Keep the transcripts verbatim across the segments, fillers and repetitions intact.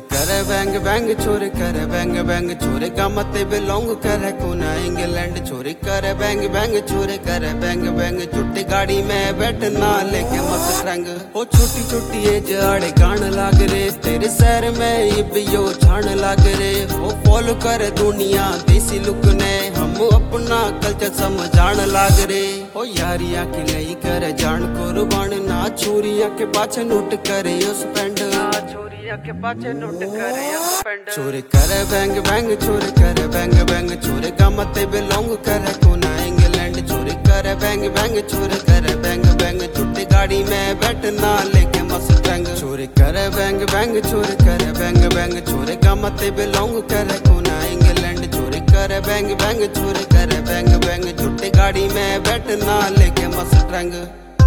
करे bang bang चोरी करे बैंग बैंग चोरी का मत बिलोंग करे कोना इंग्लैंड चोरी करे बैंग बैंग चोरी करे बैंग बैंग छुट्टी गाड़ी में बैठना लेके मस्त रंग ओ छोटी छोटी एज आड़े गान लाग रे तेरे शहर में ये बियो छान लाग रे वो फॉलो करे दुनिया देसी लुक ने हम अपना कल्चर समझान लाग रे ओ यारिया के लई करे जान कुर्बान ना चोरिया के पाछे नोट करे यो स्पेंड के पाछे नोट करे चोरी करे बैंग बैंग चोरी करे बैंग बैंग चोरी का मत बिलोंग करे कोना इंग्लैंड चोरी करे बैंग बैंग चोरी करे बैंग बैंग छुट्टी गाड़ी में बैठना लेके मस्त रंग चोरी करे बैंग बैंग चोरी करे बैंग बैंग चोरी का मत बिलोंग करे कोना इंग्लैंड चोरी करे बैंग बैंग चोरी करे बैंग बैंग छुट्टी गाड़ी में बैठना लेके मस्त रंग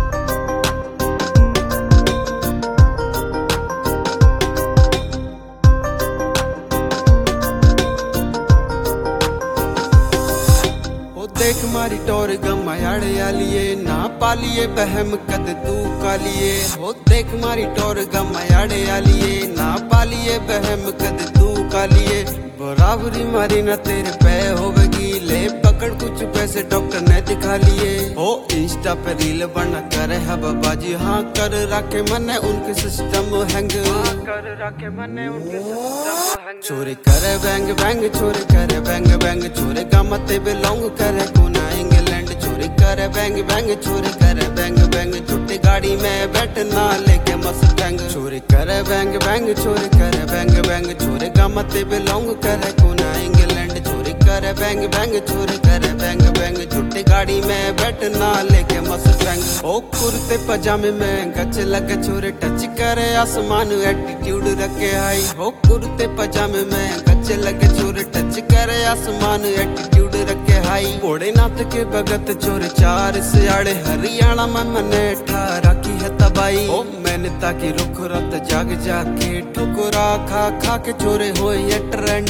देख मारी टोर गमायाड़े आलिए ना पालिए बहम कद तू कालिए हो देख मारी टोर गमायाड़े आलिए ना पालिए बहम कद तू कालिए बराबरी मारी ना तेरे पे होगी ले पकड़ कुछ पैसे डॉक्टर ने दिखा लिए हो इंस्टा पे रील बना करे हबाबाजी हाँ कर रखे मने उनके सिस्टम हैंग कर रखे मने उनके सिस्टम हैंग चोरी करे बैंग बैंग चोरी करे बैंग बैंग चोरी का मत बिलोंग करे कोना इंग्लैंड चोरी करे बैंग बैंग चोरी करे बैंग बैंग छुट्टी गाड़ी में बैठना लेके मस्त रंग चोरी करे बैंग बैंग चोरी करे बैंग बैंग चोरी का मत बिलोंग करे कोना इंग्लैंड चोरी करे बैंग बैंग चोरी करे बैंग बैंग छुट्टी गाड़ी में बैठना लेके मस्त रंग ओ कुर्ते पजामे में गच लगे चोरी टच करे आसमान एटीट्यूड रखे आई हो कुर्ते पजामे में गच लगे चोरी टच करे आसमान एटीट्यूड रखे हाई भोलेनाथ के भगत चोर चार सियाड़े हरियाणा में मने ठा रखी है तबाई ओ मैंने ताकि रुख रत जाग जाके ठुकरा खा खा के चोरे हो ये ट्रेंड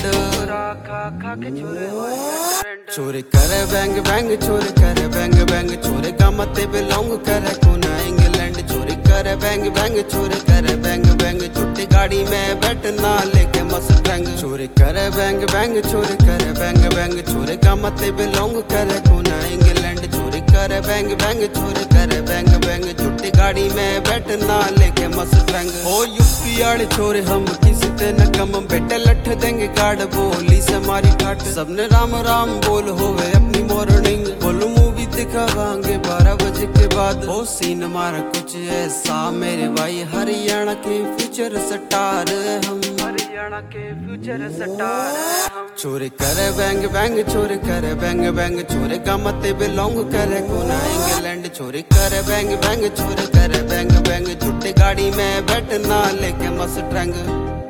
खा खा के चोरे हो चोरी करे बैंग बैंग चोरी करे बैंग बैंग चोरी का मत बिलोंग करे कोना इंग्लैंड चोरी करे बैंग बैंग चोरी करे बैंग बैंग छुट्टी गाड़ी में बैठना लेके मस्त रंग चोरी करे बैंग बैंग चोरी करे बैंग बैंग चोरी का मत बिलोंग करे कोना इंग्लैंड चोरी करे बैंग बैंग चोरी करे बैंग बैंग छुट्टी गाड़ी में बैठना लेके मस्त रंग ओ यूपी वाले छोरे हम किसी ते न कम बेटे लठ देंगे गाड़ बोली से मारी ठाट सबने राम राम बोल होवे अपनी मॉर्निंग बोलो मूवी दिखावांगे बारह बजे के बाद ओ सीन मारा कुछ ऐसा मेरे भाई हरियाणा के फ्यूचर स्टार हम हरियाणा के फ्यूचर स्टार हम चोरी करे बैंग बैंग चोरी करे बैंग बैंग चोरी का मत बिलोंग करे कोना इंग्लैंड चोरी करे बैंग बैंग चोरी करे बैंग बैंग छुट्टी गाड़ी में बैठना लेके मस्त रंग